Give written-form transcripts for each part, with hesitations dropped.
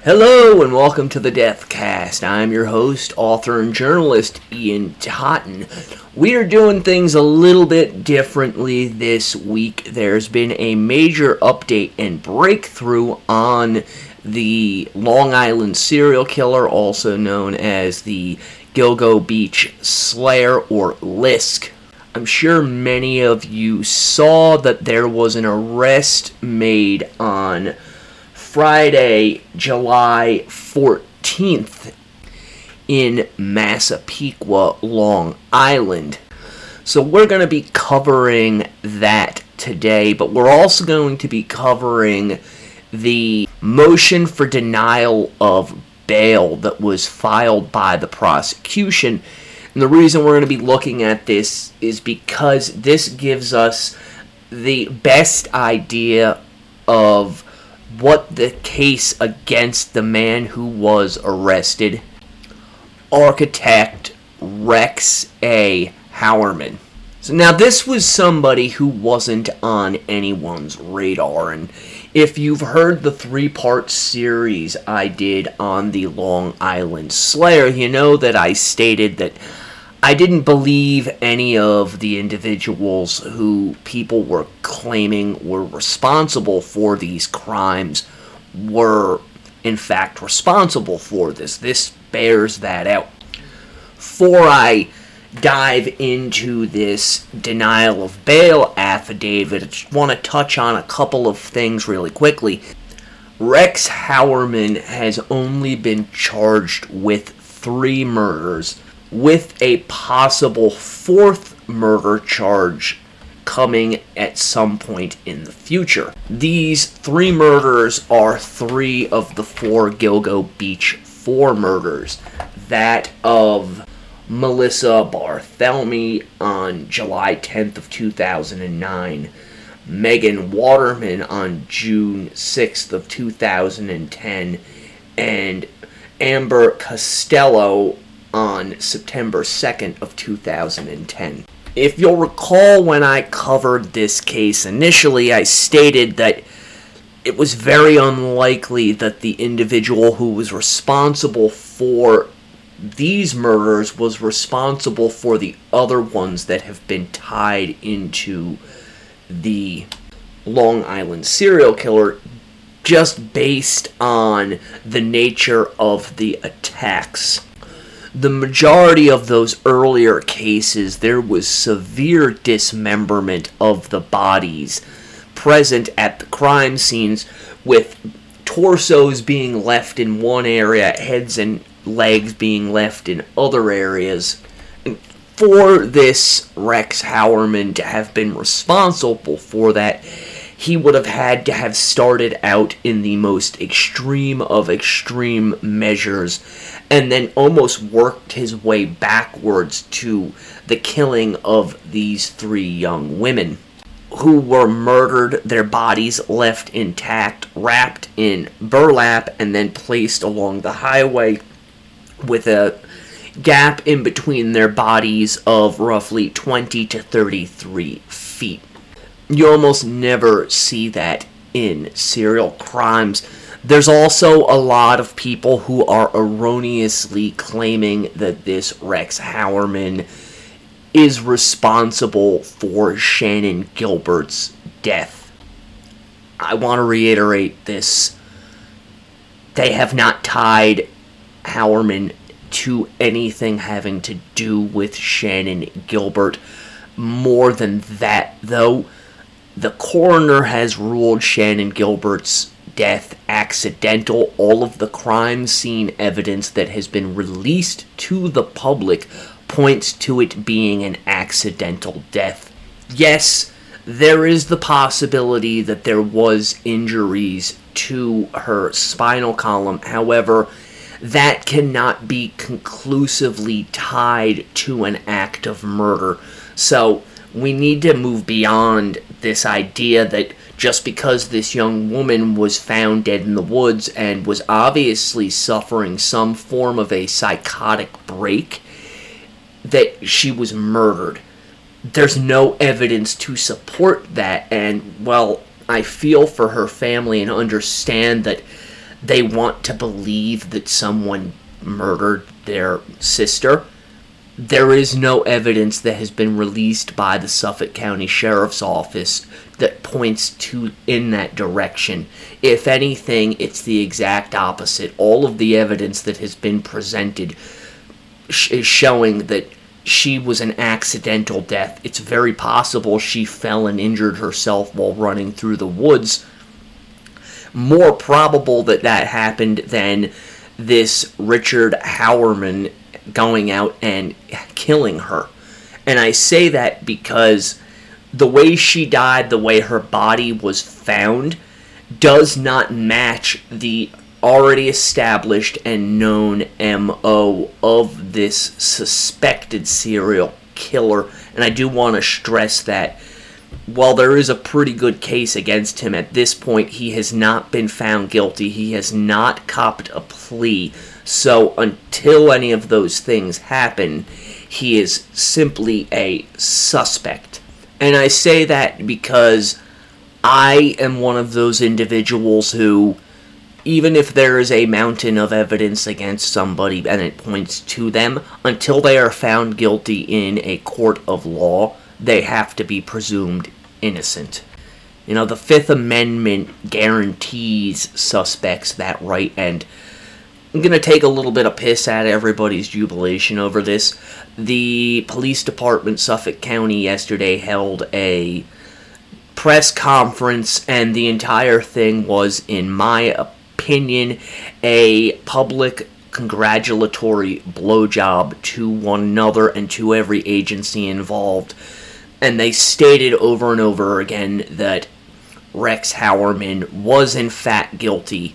Hello and welcome to the Deathcast. I'm your host, author, and journalist, Ian Totten. We are doing things a little bit differently this week. There's been a major update and breakthrough on the Long Island serial killer, also known as the Gilgo Beach Slayer, or LISK. I'm sure many of you saw that there was an arrest made on Friday, July 14th in Massapequa, Long Island. So we're going to be covering that today, but we're also going to be covering the motion for denial of bail that was filed by the prosecution. And the reason we're going to be looking at this is because this gives us the best idea of what the case against the man who was arrested, architect Rex A. Hauerman. So now this was somebody who wasn't on anyone's radar, and if you've heard the 3-part series I did on the Long Island Slayer, you know that I stated that I didn't believe any of the individuals who people were claiming were responsible for these crimes were, in fact, responsible for this. This bears that out. Before I dive into this denial of bail affidavit, I just want to touch on a couple of things really quickly. Rex Hauerman has only been charged with 3 murders, with a possible 4th murder charge coming at some point in the future. These 3 murders are 3 of the 4 Gilgo Beach 4 murders. That of Melissa Barthelemy on July 10th of 2009, Megan Waterman on June 6th of 2010, and Amber Costello on September 2nd of 2010. If you'll recall, when I covered this case initially, I stated that it was very unlikely that the individual who was responsible for these murders was responsible for the other ones that have been tied into the Long Island serial killer, just based on the nature of the attacks. The majority of those earlier cases, there was severe dismemberment of the bodies present at the crime scenes, with torsos being left in one area, heads and legs being left in other areas. And for this Rex Hauerman to have been responsible for that, he would have had to have started out in the most extreme of extreme measures and then almost worked his way backwards to the killing of these 3 young women who were murdered, their bodies left intact, wrapped in burlap, and then placed along the highway with a gap in between their bodies of roughly 20 to 33 feet. You almost never see that in serial crimes. There's also a lot of people who are erroneously claiming that this Rex Hauerman is responsible for Shannan Gilbert's death. I want to reiterate this. They have not tied Hauerman to anything having to do with Shannan Gilbert. More than that, though, the coroner has ruled Shannan Gilbert's death accidental. All of the crime scene evidence that has been released to the public points to it being an accidental death. Yes, there is the possibility that there was injuries to her spinal column. However, that cannot be conclusively tied to an act of murder. So we need to move beyond this idea that just because this young woman was found dead in the woods and was obviously suffering some form of a psychotic break, that she was murdered. There's no evidence to support that, and, well, I feel for her family and understand that they want to believe that someone murdered their sister. There is no evidence that has been released by the Suffolk County Sheriff's Office that points to in that direction. If anything, it's the exact opposite. All of the evidence that has been presented is showing that she was an accidental death. It's very possible she fell and injured herself while running through the woods. More probable that that happened than this Richard Howerman going out and killing her. And I say that because the way she died, the way her body was found, does not match the already established and known MO of this suspected serial killer. And I do want to stress that while there is a pretty good case against him at this point, he has not been found guilty. He has not copped a plea. So until any of those things happen, he is simply a suspect. And I say that because I am one of those individuals who, even if there is a mountain of evidence against somebody and it points to them, until they are found guilty in a court of law, they have to be presumed innocent. You know, the Fifth Amendment guarantees suspects that right, and I'm going to take a little bit of piss at everybody's jubilation over this. The police department, Suffolk County, yesterday held a press conference, and the entire thing was, in my opinion, a public congratulatory blowjob to one another and to every agency involved. And they stated over and over again that Rex Howerman was in fact guilty.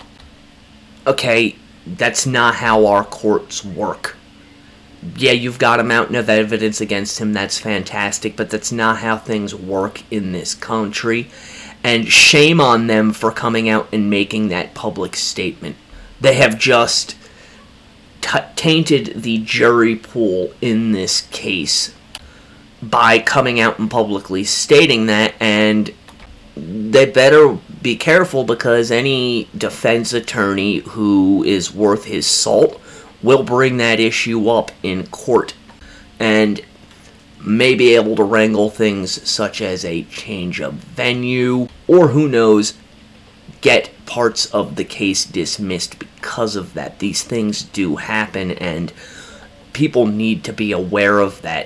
Okay, that's not how our courts work. Yeah, you've got a mountain of evidence against him, that's fantastic, but that's not how things work in this country. And shame on them for coming out and making that public statement. They have just tainted the jury pool in this case by coming out and publicly stating that, and they better be careful, because any defense attorney who is worth his salt will bring that issue up in court and may be able to wrangle things such as a change of venue, or who knows, get parts of the case dismissed because of that. These things do happen, and people need to be aware of that.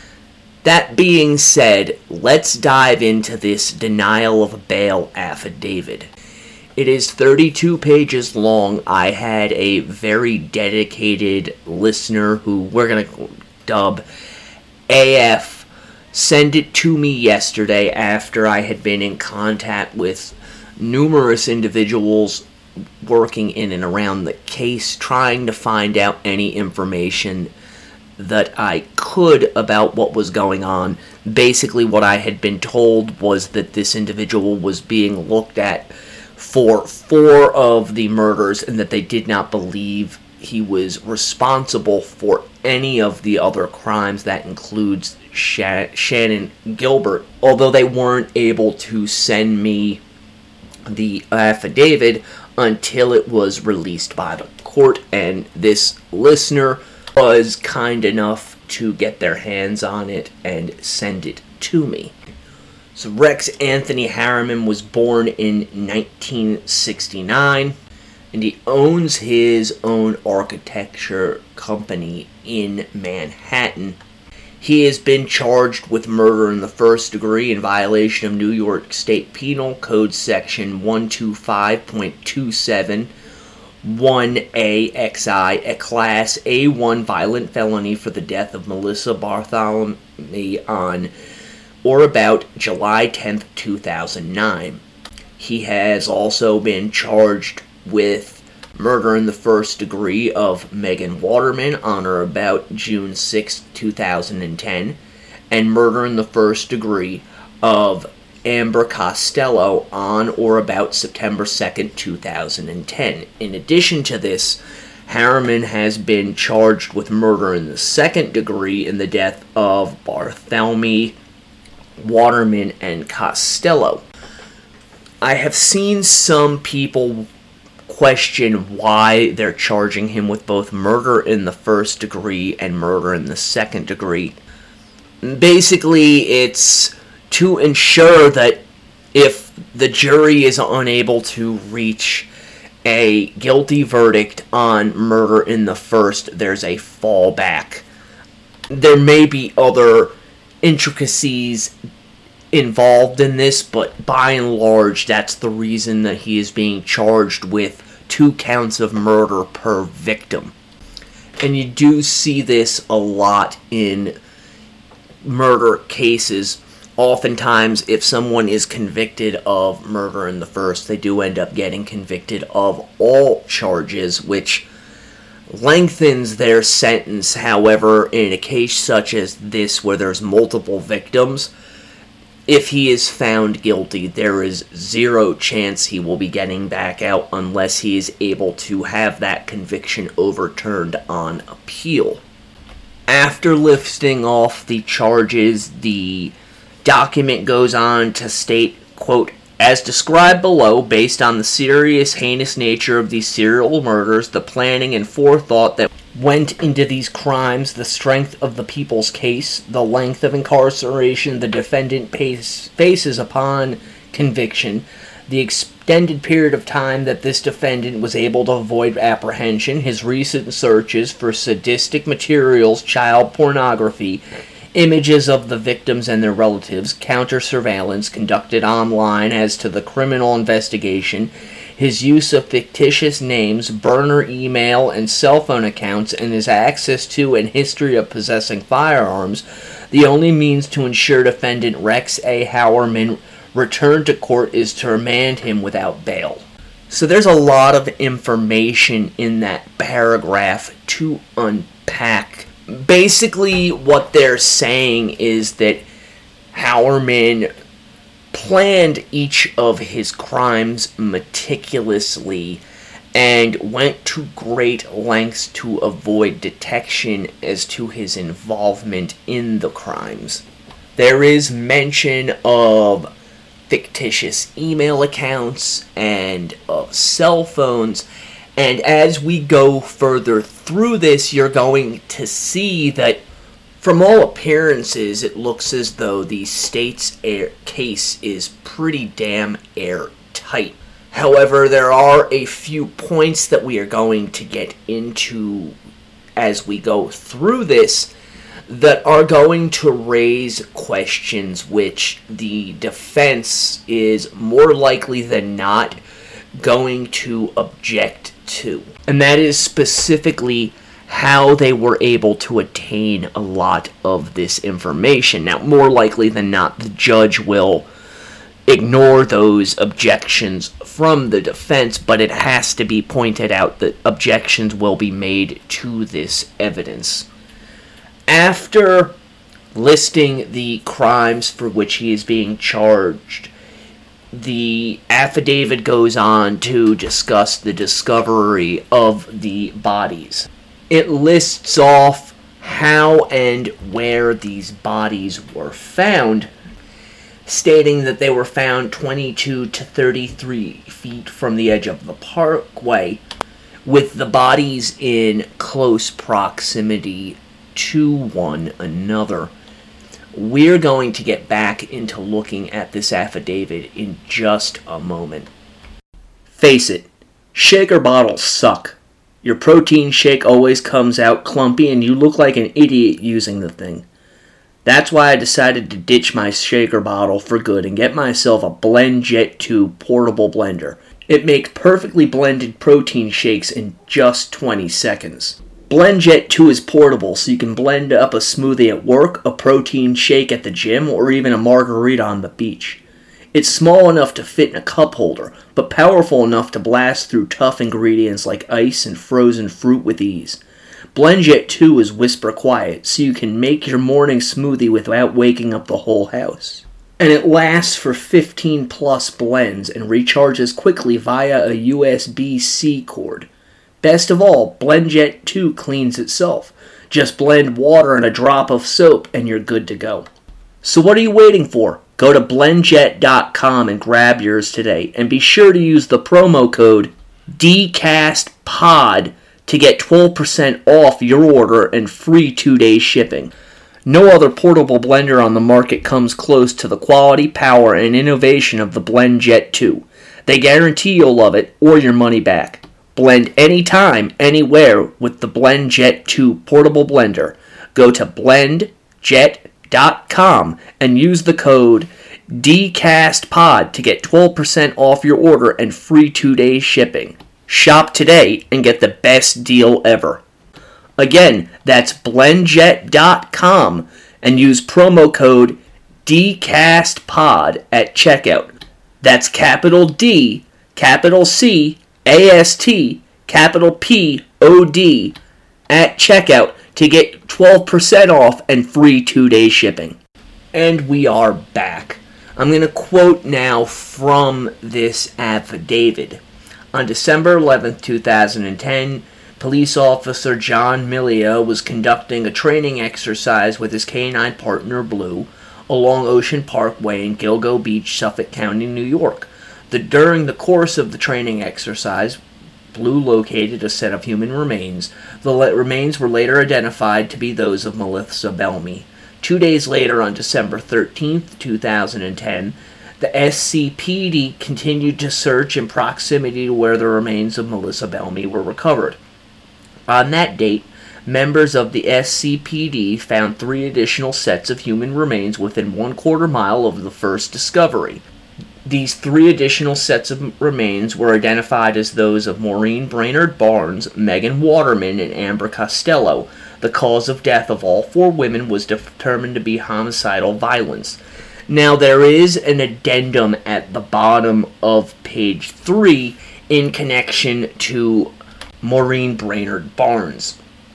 That being said, let's dive into this denial of bail affidavit. It is 32 pages long. I had a very dedicated listener, who we're going to dub AF, send it to me yesterday after I had been in contact with numerous individuals working in and around the case, trying to find out any information that I could about what was going on. Basically, what I had been told was that this individual was being looked at for 4 of the murders, and that they did not believe he was responsible for any of the other crimes. That includes Shannon Gilbert. Although they weren't able to send me the affidavit until it was released by the court, and this listener was kind enough to get their hands on it and send it to me. So Rex Anthony Howerman was born in 1969, and he owns his own architecture company in Manhattan. He has been charged with murder in the first degree in violation of New York State Penal Code Section 125.27 1AXI, a Class A1 violent felony for the death of Melissa Bartholomew on or about July 10th, 2009. He has also been charged with murder in the first degree of Megan Waterman on or about June 6, 2010, and murder in the first degree of Amber Costello on or about September 2nd, 2010. In addition to this, Howerman has been charged with murder in the second degree in the death of Bartholomew, Waterman, and Costello. I have seen some people question why they're charging him with both murder in the first degree and murder in the second degree. Basically, it's to ensure that if the jury is unable to reach a guilty verdict on murder in the first, there's a fallback. There may be other intricacies involved in this, but by and large, that's the reason that he is being charged with 2 counts of murder per victim. And you do see this a lot in murder cases. Oftentimes, if someone is convicted of murder in the first, they do end up getting convicted of all charges, which lengthens their sentence. However, in a case such as this, where there's multiple victims, if he is found guilty, there is 0 chance he will be getting back out unless he is able to have that conviction overturned on appeal. After listing off the charges, the document goes on to state, quote, "As described below, based on the serious, heinous nature of these serial murders, the planning and forethought that went into these crimes, the strength of the people's case, the length of incarceration the defendant faces upon conviction, the extended period of time that this defendant was able to avoid apprehension, his recent searches for sadistic materials, child pornography, images of the victims and their relatives, counter-surveillance conducted online as to the criminal investigation, his use of fictitious names, burner email and cell phone accounts, and his access to and history of possessing firearms, the only means to ensure defendant Rex A. Hauerman return to court is to remand him without bail." So there's a lot of information in that paragraph to unpack. Basically, what they're saying is that Hauerman planned each of his crimes meticulously and went to great lengths to avoid detection as to his involvement in the crimes. There is mention of fictitious email accounts and of cell phones, and as we go further through this, you're going to see that from all appearances, it looks as though the state's case is pretty damn airtight. However, there are a few points that we are going to get into as we go through this that are going to raise questions which the defense is more likely than not going to object to. And that is specifically how they were able to attain a lot of this information. Now, more likely than not, the judge will ignore those objections from the defense, but it has to be pointed out that objections will be made to this evidence. After listing the crimes for which he is being charged, the affidavit goes on to discuss the discovery of the bodies. It lists off how and where these bodies were found, stating that they were found 22 to 33 feet from the edge of the parkway, with the bodies in close proximity to one another. We're going to get back into looking at this affidavit in just a moment. Face it, shaker bottles suck. Your protein shake always comes out clumpy and you look like an idiot using the thing. That's why I decided to ditch my shaker bottle for good and get myself a BlendJet 2 portable blender. It makes perfectly blended protein shakes in just 20 seconds. BlendJet 2 is portable, so you can blend up a smoothie at work, a protein shake at the gym, or even a margarita on the beach. It's small enough to fit in a cup holder, but powerful enough to blast through tough ingredients like ice and frozen fruit with ease. BlendJet 2 is whisper quiet, so you can make your morning smoothie without waking up the whole house. And it lasts for 15 plus blends and recharges quickly via a USB-C cord. Best of all, BlendJet 2 cleans itself. Just blend water and a drop of soap and you're good to go. So what are you waiting for? Go to blendjet.com and grab yours today. And be sure to use the promo code DCASTPOD to get 12% off your order and free 2-day shipping. No other portable blender on the market comes close to the quality, power, and innovation of the BlendJet 2. They guarantee you'll love it or your money back. Blend anytime, anywhere with the BlendJet 2 portable blender. Go to blendjet.com and use the code DCASTPOD to get 12% off your order and free 2-day shipping. Shop today and get the best deal ever. Again, that's blendjet.com and use promo code DCASTPOD at checkout. That's capital D, capital C, AST, capital POD at checkout to get 12% off and free 2-day shipping. And we are back. I'm going to quote now from this affidavit. On December 11, 2010, police officer John Milia was conducting a training exercise with his canine partner Blue along Ocean Parkway in Gilgo Beach, Suffolk County, New York. During the course of the training exercise, Blue located a set of human remains. The remains were later identified to be those of Melissa Bellamy. 2 days later, on December 13, 2010, the SCPD continued to search in proximity to where the remains of Melissa Bellamy were recovered. On that date, members of the SCPD found 3 additional sets of human remains within 1/4 mile of the first discovery. These 3 additional sets of remains were identified as those of Maureen Brainerd Barnes, Megan Waterman, and Amber Costello. The cause of death of all 4 women was determined to be homicidal violence. Now, there is an addendum at the bottom of page 3 in connection to Maureen Brainerd Barnes.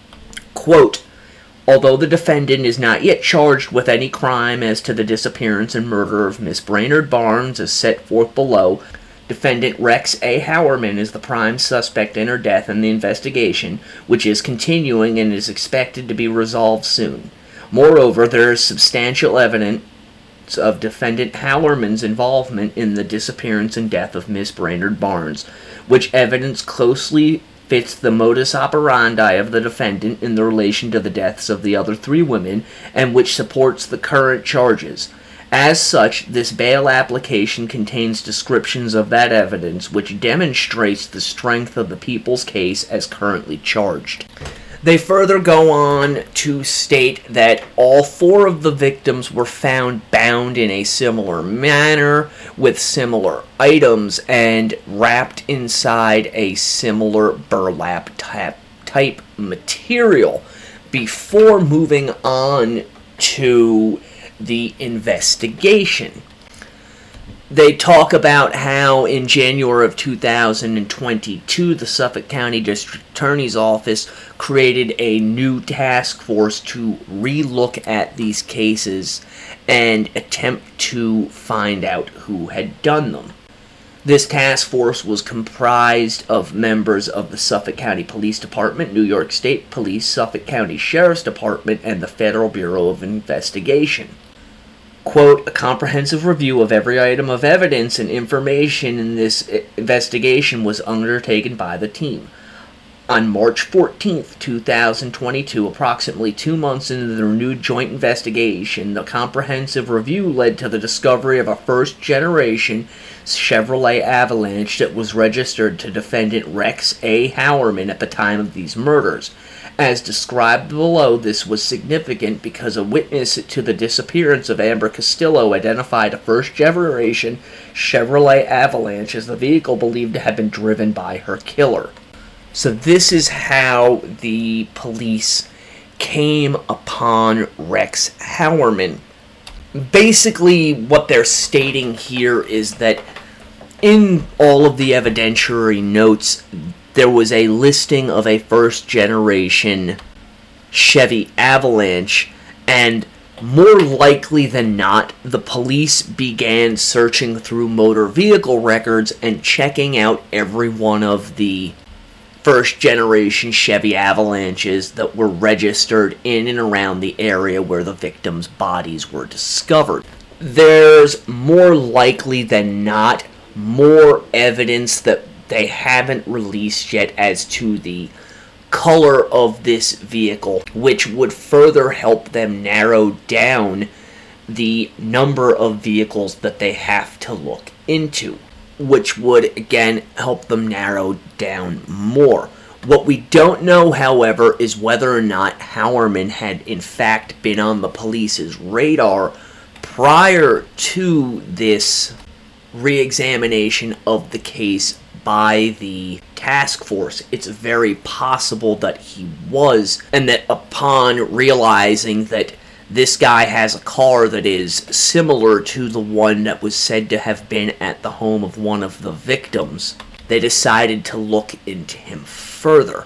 Quote, although the defendant is not yet charged with any crime as to the disappearance and murder of Miss Brainerd Barnes as set forth below, defendant Rex A. Howerman is the prime suspect in her death in the investigation, which is continuing and is expected to be resolved soon. Moreover, there is substantial evidence of defendant Howerman's involvement in the disappearance and death of Miss Brainerd Barnes, which evidence closely fits the modus operandi of the defendant in the relation to the deaths of the other 3 women, and which supports the current charges. As such, this bail application contains descriptions of that evidence which demonstrates the strength of the people's case as currently charged. They further go on to state that all 4 of the victims were found bound in a similar manner with similar items and wrapped inside a similar burlap type material before moving on to the investigation. They talk about how in January of 2022, the Suffolk County District Attorney's Office created a new task force to relook at these cases and attempt to find out who had done them. This task force was comprised of members of the Suffolk County Police Department, New York State Police, Suffolk County Sheriff's Department, and the Federal Bureau of Investigation. Quote, a comprehensive review of every item of evidence and information in this investigation was undertaken by the team. On March 14, 2022, approximately 2 months into the renewed joint investigation, the comprehensive review led to the discovery of a first-generation Chevrolet Avalanche that was registered to defendant Rex A. Howerman at the time of these murders. As described below, this was significant because a witness to the disappearance of Amber Costello identified a first-generation Chevrolet Avalanche as the vehicle believed to have been driven by her killer. So this is how the police came upon Rex Howerman. Basically, what they're stating here is that in all of the evidentiary notes, there was a listing of a first-generation Chevy Avalanche, and more likely than not, the police began searching through motor vehicle records and checking out every one of the first-generation Chevy Avalanches that were registered in and around the area where the victims' bodies were discovered. There's more likely than not more evidence that they haven't released yet as to the color of this vehicle, which would further help them narrow down the number of vehicles that they have to look into, which would again help them narrow down more. What we don't know, however, is whether or not Howerman had in fact been on the police's radar prior to this re-examination of the case by the task force. It's very possible that he was, and that upon realizing that this guy has a car that is similar to the one that was said to have been at the home of one of the victims, they decided to look into him further.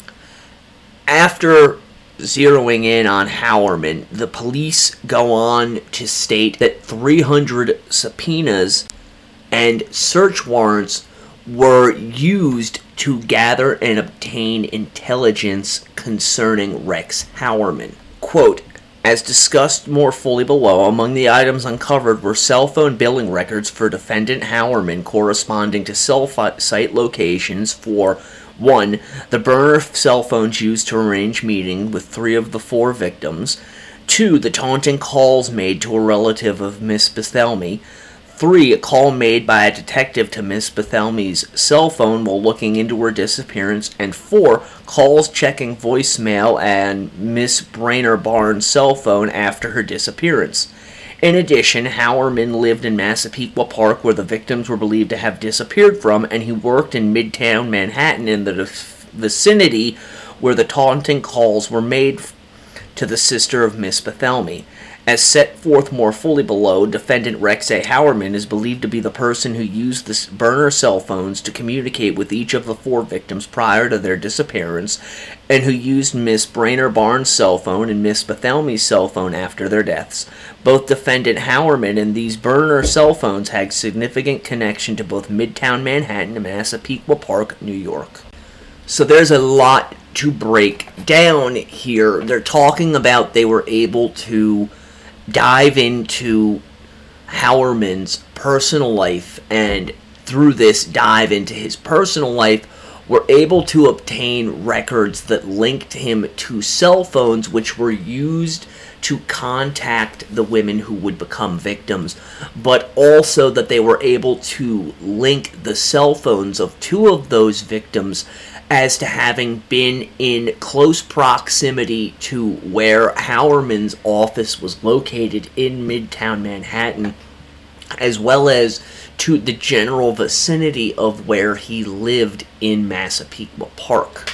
After zeroing in on Howerman, the police go on to state that 300 subpoenas and search warrants were used to gather and obtain intelligence concerning Rex Howerman. Quote, as discussed more fully below, among the items uncovered were cell phone billing records for defendant Howerman corresponding to cell site locations for 1. The burner cell phones used to arrange meeting with 3 of the 4 victims. 2. The taunting calls made to a relative of Miss Bethelmy. 3. A call made by a detective to Miss Bethelmy's cell phone while looking into her disappearance. And 4. Calls checking voicemail and Miss Brainer Barnes' cell phone after her disappearance. In addition, Howerman lived in Massapequa Park, where the victims were believed to have disappeared from, and he worked in Midtown Manhattan in the vicinity where the taunting calls were made to the sister of Miss Bethelmy. As set forth more fully below, defendant Rex A. Howerman is believed to be the person who used the burner cell phones to communicate with each of the 4 victims prior to their disappearance, and who used Miss Brainer Barnes' cell phone and Miss Bethelmy's cell phone after their deaths. Both defendant Howerman and these burner cell phones had significant connection to both Midtown Manhattan and Massapequa Park, New York. So there's a lot to break down here. They're talking about they were able to dive into Howerman's personal life, and through this dive into his personal life, were able to obtain records that linked him to cell phones which were used to contact the women who would become victims, but also that they were able to link the cell phones of 2 of those victims as to having been in close proximity to where Howerman's office was located in Midtown Manhattan, as well as to the general vicinity of where he lived in Massapequa Park.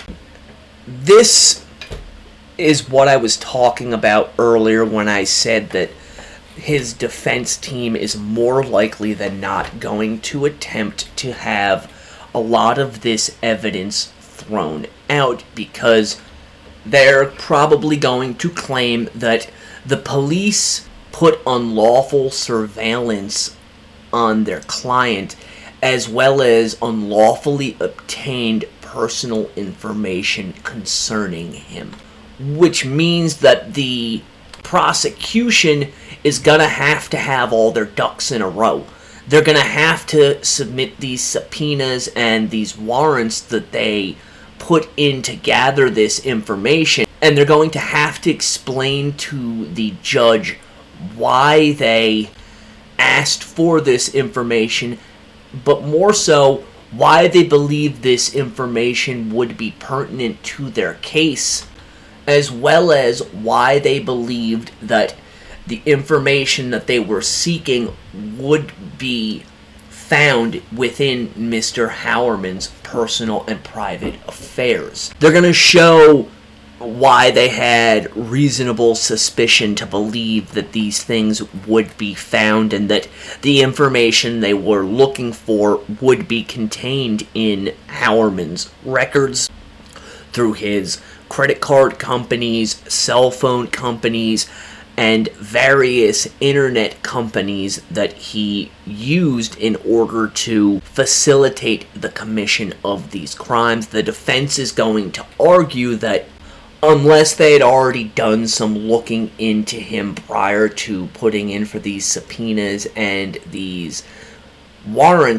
This is what I was talking about earlier when I said that his defense team is more likely than not going to attempt to have a lot of this evidence thrown out, because they're probably going to claim that the police put unlawful surveillance on their client, as well as unlawfully obtained personal information concerning him, which means that the prosecution is going to have all their ducks in a row. They're going to have to submit these subpoenas and these warrants that they put in to gather this information, and they're going to have to explain to the judge why they asked for this information, but more so why they believe this information would be pertinent to their case, as well as why they believed that the information that they were seeking would be found within Mr. Howerman's personal and private affairs. They're going to show why they had reasonable suspicion to believe that these things would be found, and that the information they were looking for would be contained in Howerman's records through his credit card companies, cell phone companies, and various internet companies that he used in order to facilitate the commission of these crimes. The defense is going to argue that unless they had already done some looking into him prior to putting in for these subpoenas and these warrants,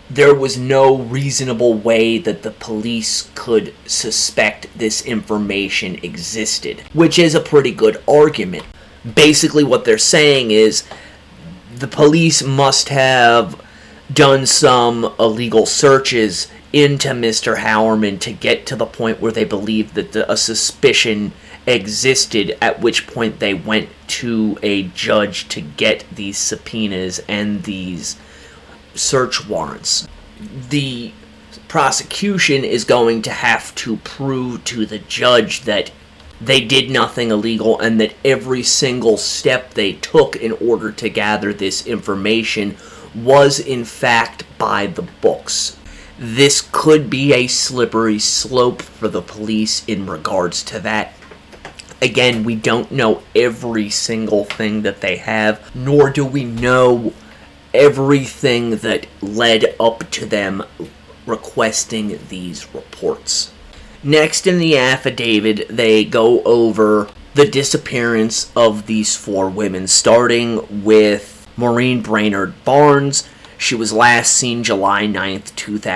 there was no reasonable way that the police could suspect this information existed, which is a pretty good argument. Basically what they're saying is the police must have done some illegal searches into Mr. Howerman to get to the point where they believed that a suspicion existed, at which point they went to a judge to get these subpoenas and these search warrants. The prosecution is going to have to prove to the judge that they did nothing illegal and that every single step they took in order to gather this information was in fact by the books. This could be a slippery slope for the police in regards to that. Again, we don't know every single thing that they have, nor do we know everything that led up to them requesting these reports. Next in the affidavit, they go over the disappearance of these 4 women, starting with Maureen Brainerd Barnes. She was last seen July 9th,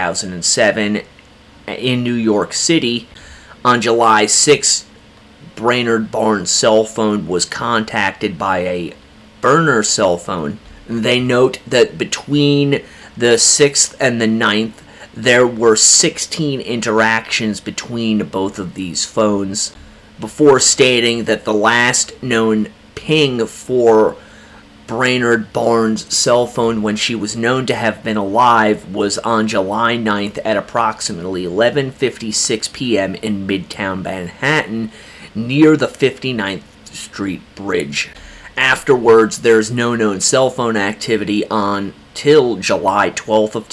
2007 in New York City. On July 6th, Brainerd Barnes' cell phone was contacted by a burner cell phone. They note that between the 6th and the 9th, there were 16 interactions between both of these phones, before stating that the last known ping for Brainerd Barnes' cell phone when she was known to have been alive was on July 9th at approximately 11:56 p.m. in Midtown Manhattan, near the 59th Street Bridge. Afterwards, there's no known cell phone activity until July 12th of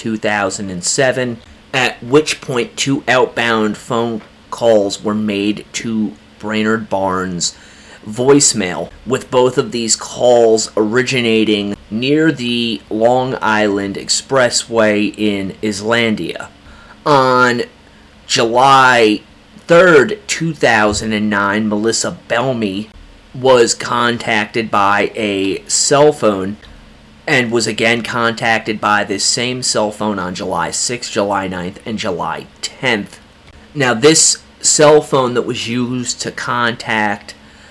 2007, at which point 2 outbound phone calls were made to Brainerd Barnes' voicemail, with both of these calls originating near the Long Island Expressway in Islandia. On July 3rd, 2009, Melissa Bellamy was contacted by a cell phone and was again contacted by this same cell phone on July 6th, July 9th, and July 10th. Now, this cell phone that was used to contact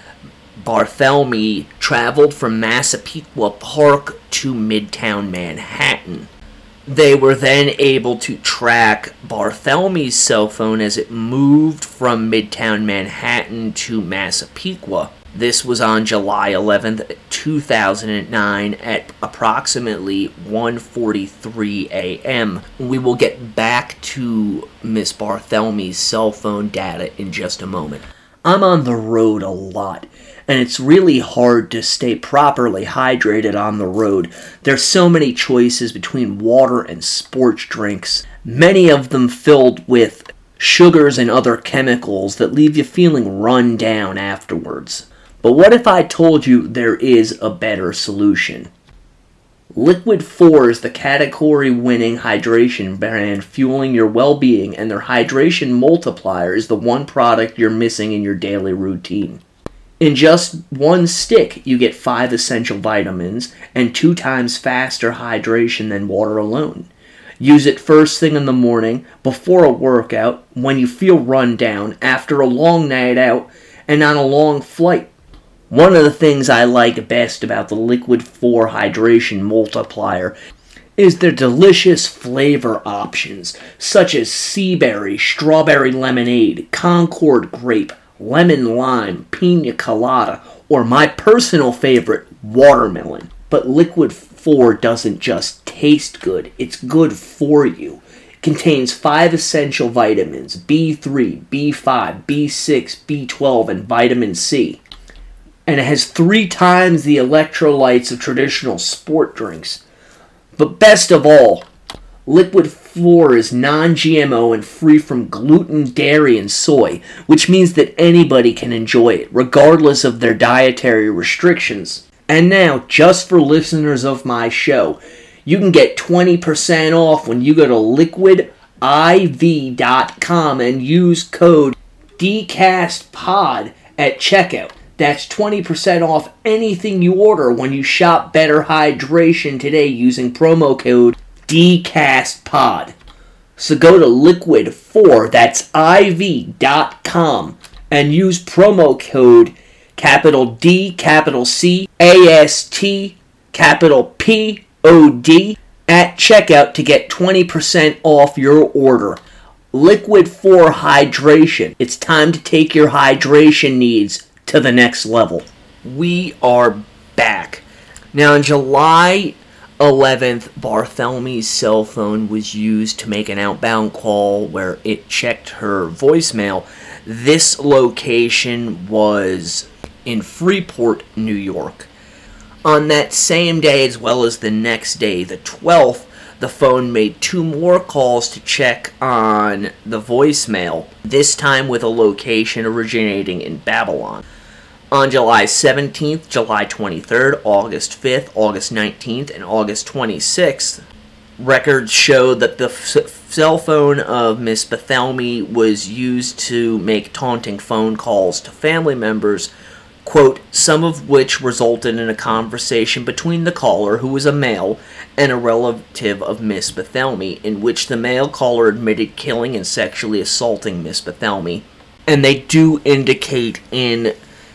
Barthélemy traveled from Massapequa Park to Midtown Manhattan. They were then able to track Barthélemy's cell phone as it moved from Midtown Manhattan to Massapequa. This was on July 11th, 2009 at approximately 1:43 a.m. We will get back to Miss Barthélemy's cell phone data in just a moment. I'm on the road a lot, and it's really hard to stay properly hydrated on the road. There's so many choices between water and sports drinks, many of them filled with sugars and other chemicals that leave you feeling run down afterwards. But what if I told you there is a better solution? Liquid 4 is the category-winning hydration brand fueling your well-being, and their hydration multiplier is the one product you're missing in your daily routine. In just one stick, you get 5 essential vitamins and 2 times faster hydration than water alone. Use it first thing in the morning, before a workout, when you feel run down, after a long night out, and on a long flight. One of the things I like best about the Liquid 4 Hydration Multiplier is their delicious flavor options, such as sea berry, strawberry lemonade, Concord grape, lemon lime, pina colada, or my personal favorite, watermelon. But Liquid 4 doesn't just taste good, it's good for you. It contains 5 essential vitamins, B3, B5, B6, B12, and vitamin C. And it has 3 times the electrolytes of traditional sport drinks. But best of all, Liquid 4 is non-GMO and free from gluten, dairy, and soy, which means that anybody can enjoy it, regardless of their dietary restrictions. And now, just for listeners of my show, you can get 20% off when you go to liquidiv.com and use code DCASTPOD at checkout. That's 20% off anything you order when you shop Better Hydration today using promo code DCastPod. So go to Liquid4, that's IV.com, and use promo code capital D, capital C, AST, capital POD at checkout to get 20% off your order. Liquid4 Hydration. It's time to take your hydration needs to the next level. We are back. Now, on July 11th, Barthelme's cell phone was used to make an outbound call where it checked her voicemail. This location was in Freeport, New York. On that same day, as well as the next day, the 12th, the phone made 2 more calls to check on the voicemail, this time with a location originating in Babylon. On July 17th, July 23rd, August 5th, August 19th, and August 26th, records show that the cell phone of Miss Barthelme was used to make taunting phone calls to family members, quote, some of which resulted in a conversation between the caller, who was a male, and a relative of Miss Barthelme, in which the male caller admitted killing and sexually assaulting Miss Barthelme. And they do indicate in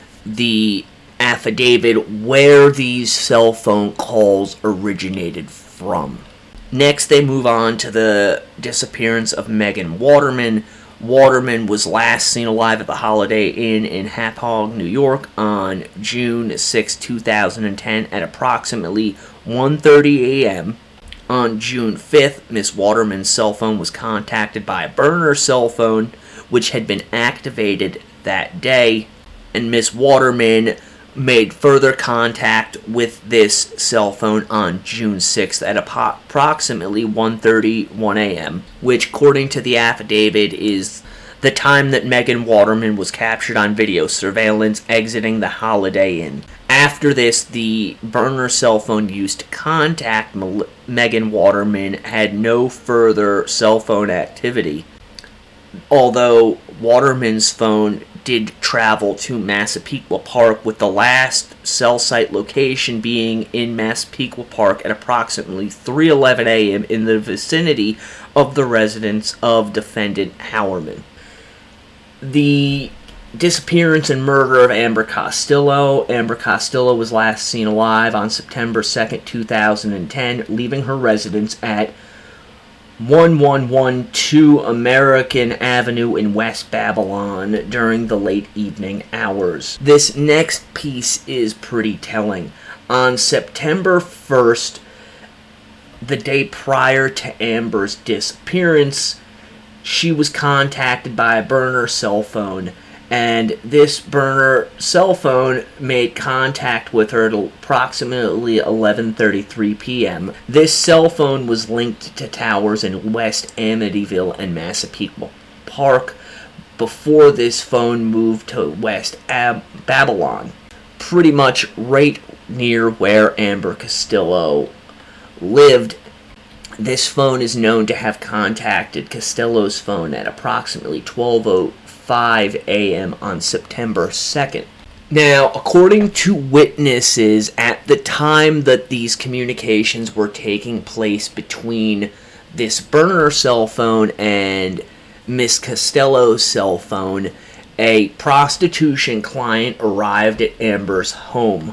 the affidavit where these cell phone calls originated from. Next, they move on to the disappearance of Megan Waterman. Waterman was last seen alive at the Holiday Inn in Hauppauge, New York on June 6, 2010 at approximately 1:30 a.m. On June 5th, Miss Waterman's cell phone was contacted by a burner cell phone which had been activated that day, and Miss Waterman made further contact with this cell phone on June 6th at approximately 1:31 a.m., which, according to the affidavit, is the time that Megan Waterman was captured on video surveillance exiting the Holiday Inn. After this, the burner cell phone used to contact Megan Waterman had no further cell phone activity, although Waterman's phone did travel to Massapequa Park, with the last cell site location being in Massapequa Park at approximately 3:11 a.m. in the vicinity of the residence of defendant Hauerman. The disappearance and murder of Amber Costello. Amber Costello was last seen alive on September 2nd, 2010, leaving her residence at 1112 American Avenue in West Babylon during the late evening hours. This next piece is pretty telling. On September 1st, the day prior to Amber's disappearance, she was contacted by a burner cell phone, and this burner cell phone made contact with her at approximately 11:33 p.m. This cell phone was linked to towers in West Amityville and Massapequa Park before this phone moved to West Babylon, pretty much right near where Amber Costello lived. This phone is known to have contacted Costello's phone at approximately 12:05 a.m. on September 2nd. Now, according to witnesses, at the time that these communications were taking place between this burner cell phone and Miss Costello's cell phone, a prostitution client arrived at Amber's home.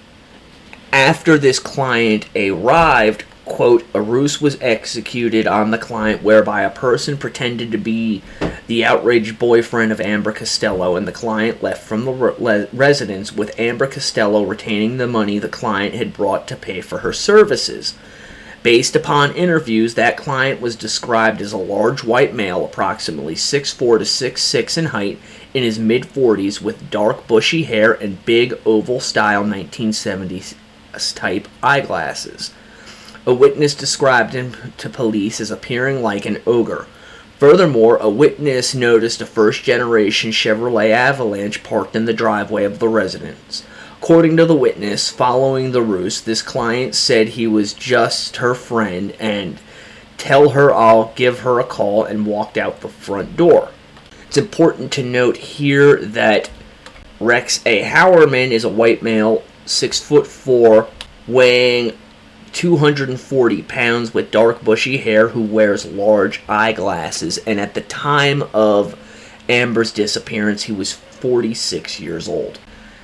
After this client arrived, quote, a ruse was executed on the client whereby a person pretended to be the outraged boyfriend of Amber Costello, and the client left from the residence with Amber Costello retaining the money the client had brought to pay for her services. Based upon interviews, that client was described as a large white male, approximately 6'4" to 6'6" in height, in his mid-40s, with dark bushy hair and big oval-style 1970s type eyeglasses. A witness described him to police as appearing like an ogre. Furthermore, a witness noticed a first-generation Chevrolet Avalanche parked in the driveway of the residence. According to the witness, following the ruse, this client said he was just her friend and tell her I'll give her a call, and walked out the front door. It's important to note here that Rex A. Hauerman is a white male, 6'4", weighing 240 pounds with dark bushy hair who wears large eyeglasses, and at the time of Amber's disappearance he was 46 years old.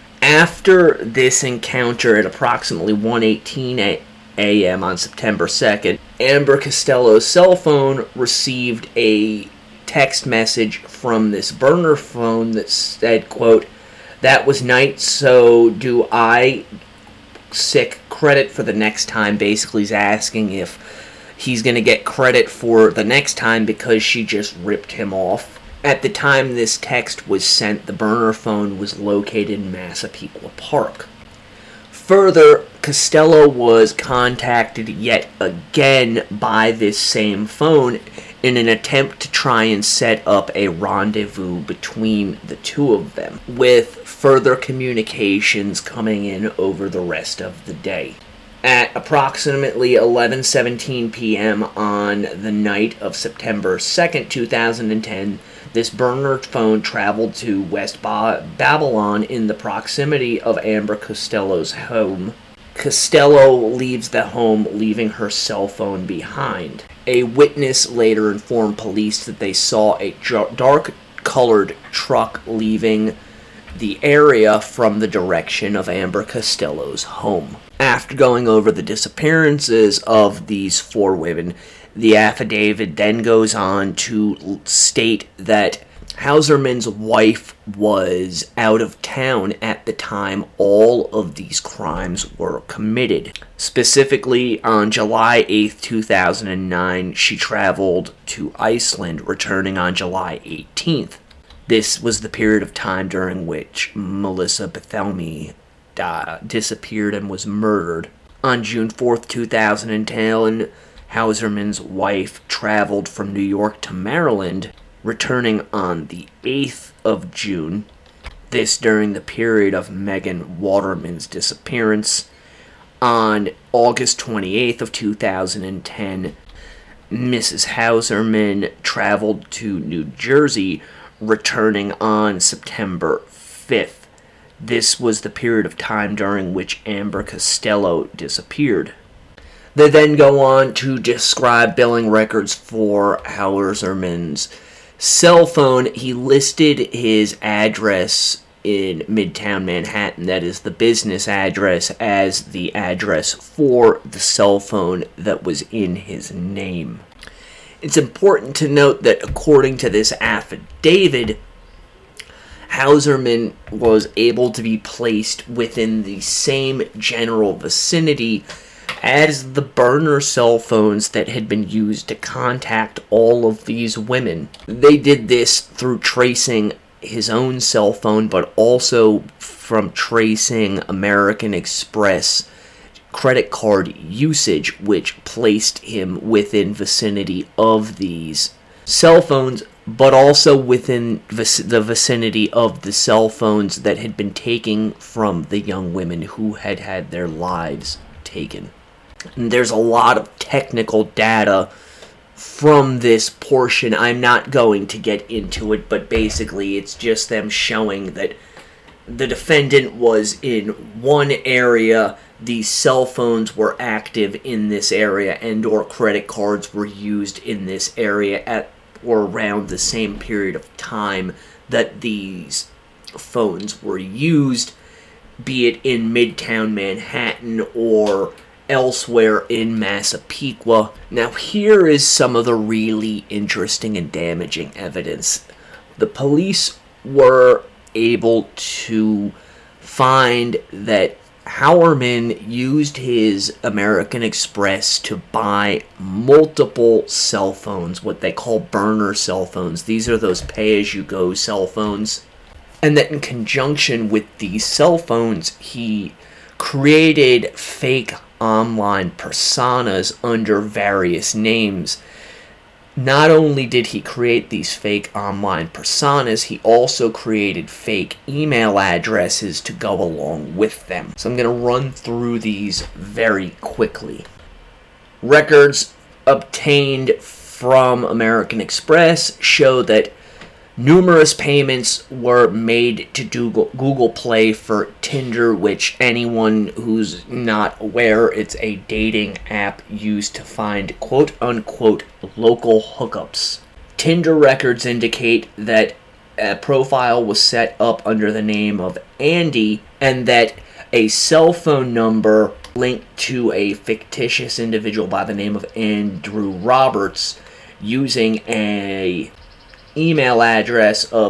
After this encounter at approximately 1:18 a.m. on September 2nd, Amber Costello's cell phone received a text message from this burner phone that said, quote, "That was night, so do I sick credit for the next time." Basically he's asking if he's going to get credit for the next time because she just ripped him off. At the time this text was sent, the burner phone was located in Massapequa Park. Further, Costello was contacted yet again by this same phone in an attempt to try and set up a rendezvous between the two of them, with further communications coming in over the rest of the day. At approximately 11:17 p.m. on the night of September 2nd, 2010, this burner phone traveled to West Babylon in the proximity of Amber Costello's home. Costello leaves the home, leaving her cell phone behind. A witness later informed police that they saw a dark-colored truck leaving the area from the direction of Amber Costello's home. After going over the disappearances of these four women, the affidavit then goes on to state that Hauserman's wife was out of town at the time all of these crimes were committed. Specifically, on July 8th, 2009, she traveled to Iceland, returning on July 18th. This was the period of time during which Melissa Barthelemy disappeared and was murdered. On June 4th, 2010, Hauserman's wife traveled from New York to Maryland, returning on the 8th of June. This during the period of Megan Waterman's disappearance. On August 28th of 2010, Mrs. Hauserman traveled to New Jersey, returning on September 5th. This was the period of time during which Amber Costello disappeared. They then go on to describe billing records for Hauserman's cell phone. He listed his address in Midtown Manhattan, that is the business address, as the address for the cell phone that was in his name. It's important to note that according to this affidavit, Hauserman was able to be placed within the same general vicinity as the burner cell phones that had been used to contact all of these women. They did this through tracing his own cell phone, but also from tracing American Express credit card usage, which placed him within vicinity of these cell phones, but also within the vicinity of the cell phones that had been taken from the young women who had had their lives taken. And there's a lot of technical data from this portion. I'm not going to get into it, but basically it's just them showing that the defendant was in one area, these cell phones were active in this area, and or credit cards were used in this area at or around the same period of time that these phones were used, be it in Midtown Manhattan or elsewhere in Massapequa. Now here is some of the really interesting and damaging evidence. The police were able to find that Hauserman used his American Express to buy multiple cell phones, what they call burner cell phones. These are those pay-as-you-go cell phones. And that in conjunction with these cell phones, he created fake online personas under various names. Not only did he create these fake online personas, he also created fake email addresses to go along with them. So I'm going to run through these very quickly. Records obtained from American Express show that Numerous payments were made to Google Play for Tinder, which anyone who's not aware, it's a dating app used to find quote-unquote local hookups. Tinder records indicate that a profile was set up under the name of Andy and that a cell phone number linked to a fictitious individual by the name of Andrew Roberts using a email address of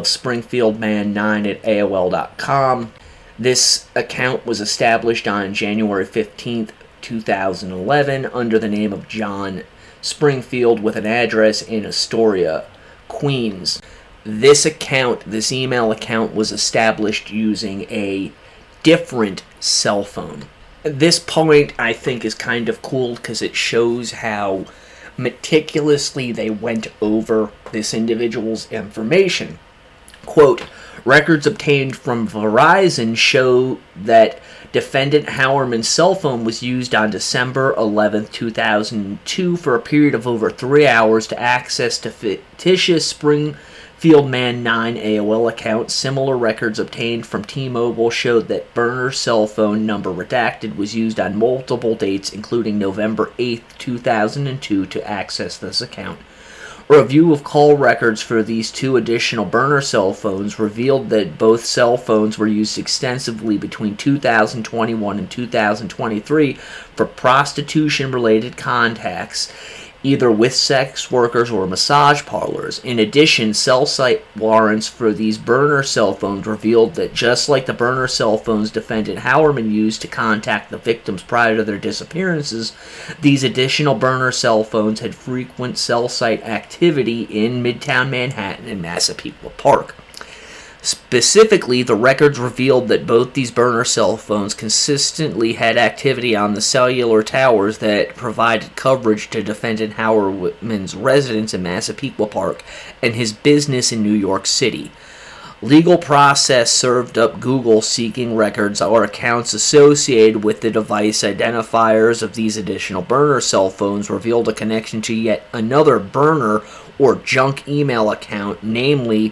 springfieldman9@aol.com. This account was established on January 15th, 2011 under the name of John Springfield with an address in Astoria, Queens. This email account was established using a different cell phone. This point I think is kind of cool because it shows how meticulously they went over this individual's information. Quote, records obtained from Verizon show that defendant Howerman's cell phone was used on December 11, 2002 for a period of over 3 hours to access to fictitious Springfieldman 9 AOL account. Similar records obtained from T-Mobile showed that burner cell phone number redacted was used on multiple dates, including November 8, 2002, to access this account. A review of call records for these two additional burner cell phones revealed that both cell phones were used extensively between 2021 and 2023 for prostitution-related contacts, either with sex workers or massage parlors. In addition, cell site warrants for these burner cell phones revealed that just like the burner cell phones defendant Howerman used to contact the victims prior to their disappearances, these additional burner cell phones had frequent cell site activity in Midtown Manhattan and Massapequa Park. Specifically, the records revealed that both these burner cell phones consistently had activity on the cellular towers that provided coverage to defendant Howerman's residence in Massapequa Park and his business in New York City. Legal process served up Google seeking records or accounts associated with the device. Identifiers of these additional burner cell phones revealed a connection to yet another burner or junk email account, namely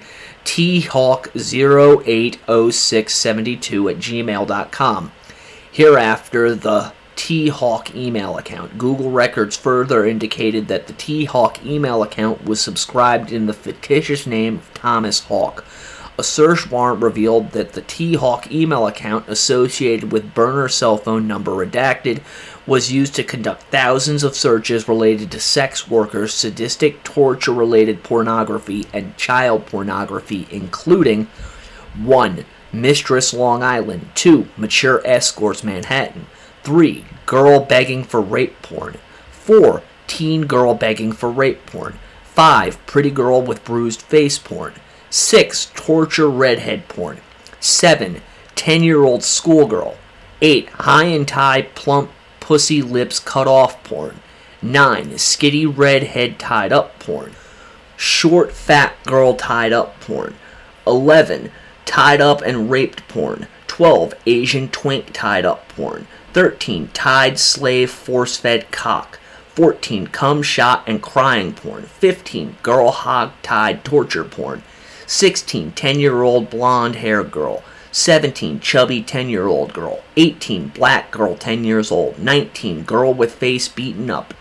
thawk080672@gmail.com. Hereafter, the T-Hawk email account. Google records further indicated that the T-Hawk email account was subscribed in the fictitious name of Thomas Hawk. A search warrant revealed that the T-Hawk email account associated with burner cell phone number redacted was used to conduct thousands of searches related to sex workers, sadistic torture-related pornography, and child pornography, including 1. Mistress Long Island, 2. Mature Escorts Manhattan, 3. Girl begging for rape porn, 4. Teen girl begging for rape porn, 5. Pretty girl with bruised face porn, 6. Torture redhead porn, 7. 10-year-old schoolgirl, 8. High and tie plump pussy lips cut off porn, 9. Skitty redhead tied up porn, short fat girl tied up porn, 11. Tied up and raped porn, 12. Asian twink tied up porn, 13. Tied slave force fed cock, 14. Cum shot and crying porn, 15. Girl hog tied torture porn, 16. 10-year-old blonde hair girl, 17. Chubby 10-year-old girl, 18. Black girl 10 years old, 19. Girl with face beaten up,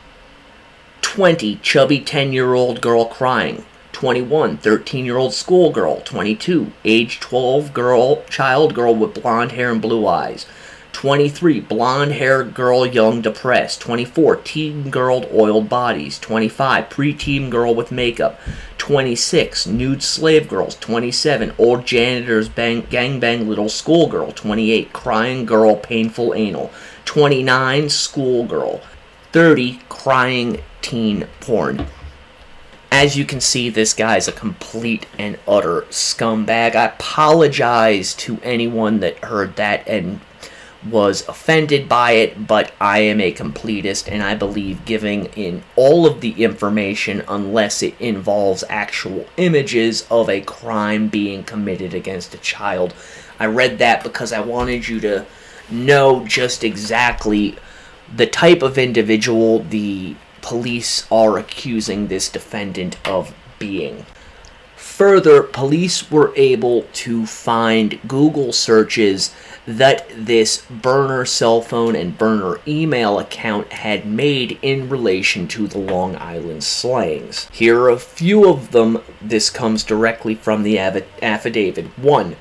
20. Chubby 10-year-old girl crying, 21. 13-year-old schoolgirl, 22. Age 12 child girl with blonde hair and blue eyes, 23. Blonde hair girl young depressed, 24. Teen girl oiled bodies, 25. Preteen girl with makeup, 26. Nude slave girls, 27. Old janitors gangbang little schoolgirl, 28. Crying girl painful anal, 29. Schoolgirl, 30. Crying teen porn. As you can see, this guy's a complete and utter scumbag. I apologize to anyone that heard that and was offended by it, but I am a completist, and I believe giving in all of the information unless it involves actual images of a crime being committed against a child. I read that because I wanted you to know just exactly the type of individual the police are accusing this defendant of being. Further, police were able to find Google searches that this burner cell phone and burner email account had made in relation to the Long Island slangs. Here are a few of them. This comes directly from the affidavit. 1.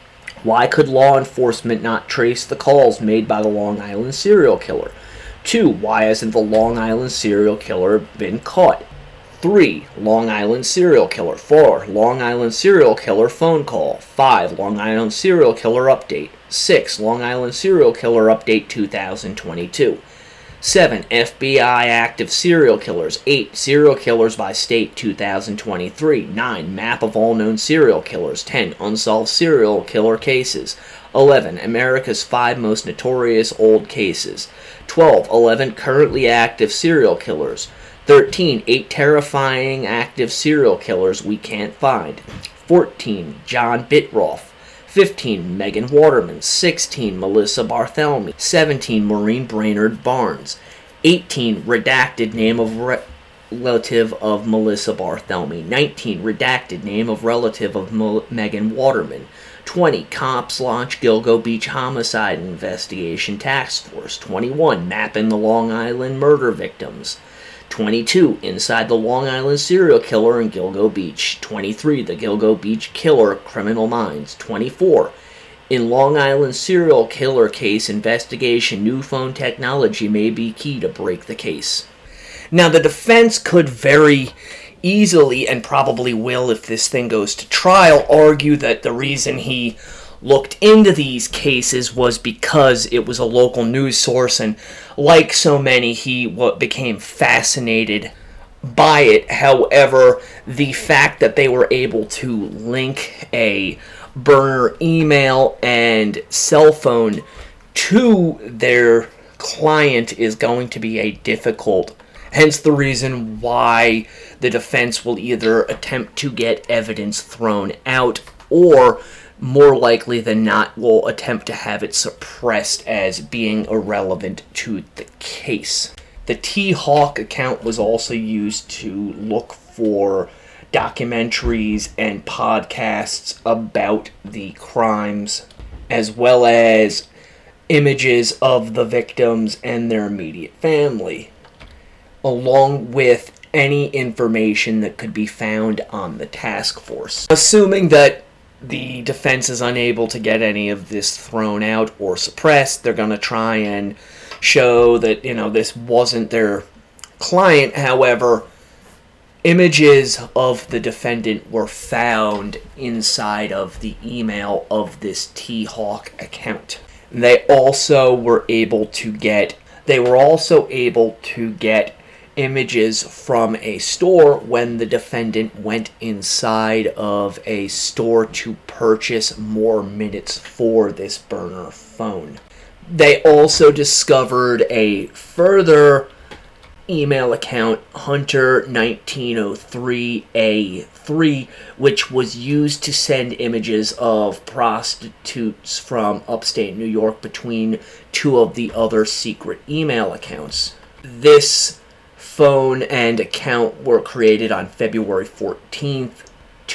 Why could law enforcement not trace the calls made by the Long Island serial killer? 2. Why hasn't the Long Island serial killer been caught? 3. Long Island serial killer. 4. Long Island serial killer phone call. 5. Long Island serial killer update. 6. Long Island serial killer update 2022. 7. FBI active serial killers. 8. Serial killers by state 2023. 9. Map of all known serial killers. 10. Unsolved serial killer cases. 11. America's 5 most notorious old cases. 12. 11 currently active serial killers. 13. 8 terrifying active serial killers we can't find. 14. John Bitroff. 15. Megan Waterman. 16. Melissa Barthelemy. 17. Maureen Brainerd Barnes. 18. Redacted name of relative of Melissa Barthelemy. 19. Redacted name of relative of Megan Waterman. 20. Cops launch Gilgo Beach homicide investigation task force. 21. Mapping the Long Island murder victims. 22. Inside the Long Island serial killer in Gilgo Beach. 23. The Gilgo Beach killer, Criminal Minds. 24. In Long Island serial killer case investigation, new phone technology may be key to break the case. Now, the defense could very easily, and probably will if this thing goes to trial, argue that the reason he looked into these cases was because it was a local news source, and like so many, he became fascinated by it. However, the fact that they were able to link a burner email and cell phone to their client is going to be a difficult, hence the reason why the defense will either attempt to get evidence thrown out, or more likely than not will attempt to have it suppressed as being irrelevant to the case. The T-Hawk account was also used to look for documentaries and podcasts about the crimes, as well as images of the victims and their immediate family, along with any information that could be found on the task force. Assuming that the defense is unable to get any of this thrown out or suppressed, they're going to try and show that, this wasn't their client. However, images of the defendant were found inside of the email of this T-Hawk account. They were also able to get images from a store when the defendant went inside of a store to purchase more minutes for this burner phone. They also discovered a further email account, Hunter1903A3, which was used to send images of prostitutes from upstate New York between two of the other secret email accounts. This phone and account were created on February 14th,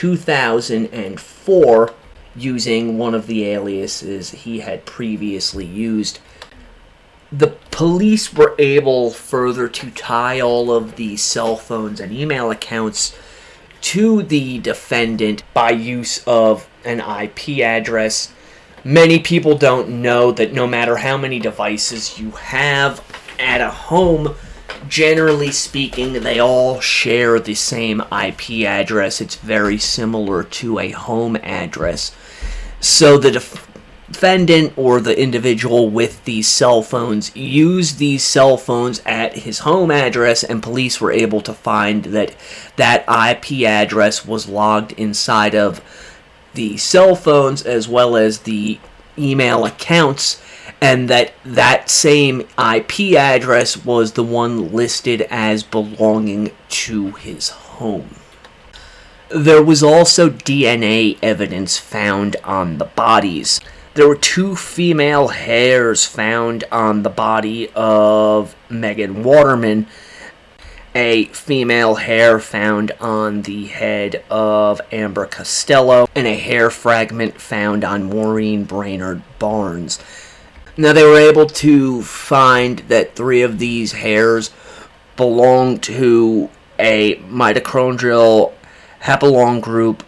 2004, using one of the aliases he had previously used. The police were able further to tie all of the cell phones and email accounts to the defendant by use of an IP address. Many people don't know that no matter how many devices you have at a home, generally speaking, they all share the same IP address. It's very similar to a home address. So the defendant or the individual with these cell phones used these cell phones at his home address, and police were able to find that that IP address was logged inside of the cell phones as well as the email accounts, and that same IP address was the one listed as belonging to his home. There was also DNA evidence found on the bodies. There were 2 female hairs found on the body of Megan Waterman, a female hair found on the head of Amber Costello, and a hair fragment found on Maureen Brainerd Barnes. Now, they were able to find that 3 of these hairs belong to a mitochondrial haplon group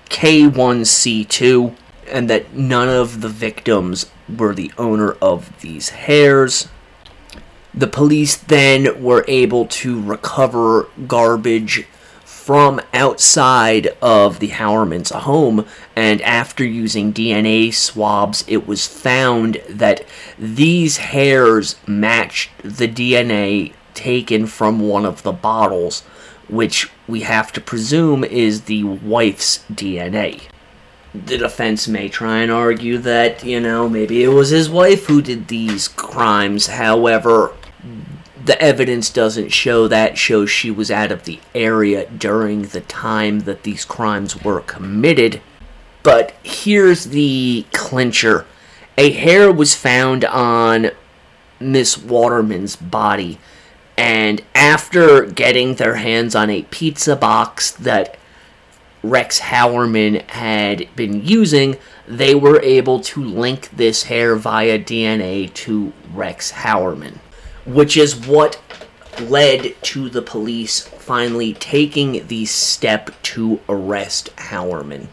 K1C2, and that none of the victims were the owner of these hairs. The police then were able to recover garbage from outside of the Howermans' home, and after using DNA swabs, it was found that these hairs matched the DNA taken from one of the bottles, which we have to presume is the wife's DNA. The defense may try and argue that, maybe it was his wife who did these crimes. However, the evidence doesn't show that. It shows she was out of the area during the time that these crimes were committed. But here's the clincher. A hair was found on Miss Waterman's body, and after getting their hands on a pizza box that Rex Howerman had been using, they were able to link this hair via DNA to Rex Howerman, which is what led to the police finally taking the step to arrest Howerman.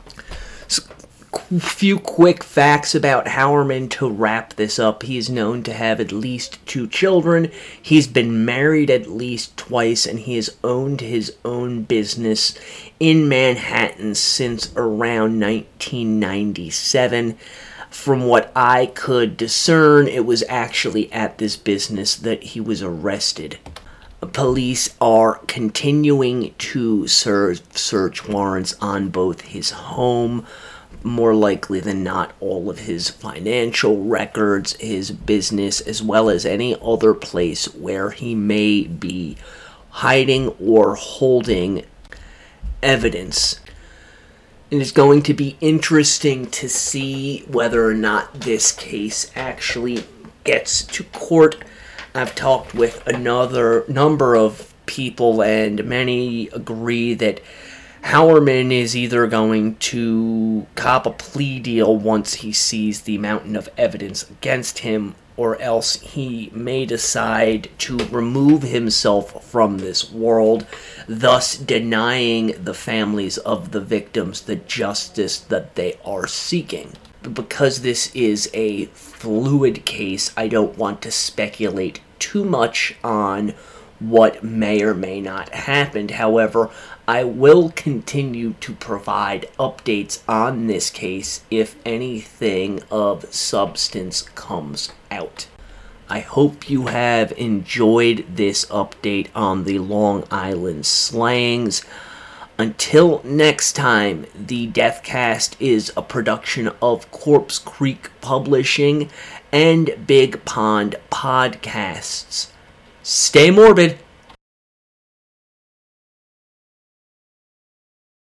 A few quick facts about Howerman to wrap this up. He is known to have at least 2 children. He's been married at least twice, and he has owned his own business in Manhattan since around 1997. From what I could discern, it was actually at this business that he was arrested. Police are continuing to serve search warrants on both his home, more likely than not all of his financial records, his business, as well as any other place where he may be hiding or holding evidence. It is going to be interesting to see whether or not this case actually gets to court. I've talked with another number of people, and many agree that Howerman is either going to cop a plea deal once he sees the mountain of evidence against him, or else he may decide to remove himself from this world, thus denying the families of the victims the justice that they are seeking. Because this is a fluid case, I don't want to speculate too much on what may or may not happen. However, I will continue to provide updates on this case if anything of substance comes out. I hope you have enjoyed this update on the Long Island slayings. Until next time, the Deathcast is a production of Corpse Creek Publishing and Big Pond Podcasts. Stay morbid.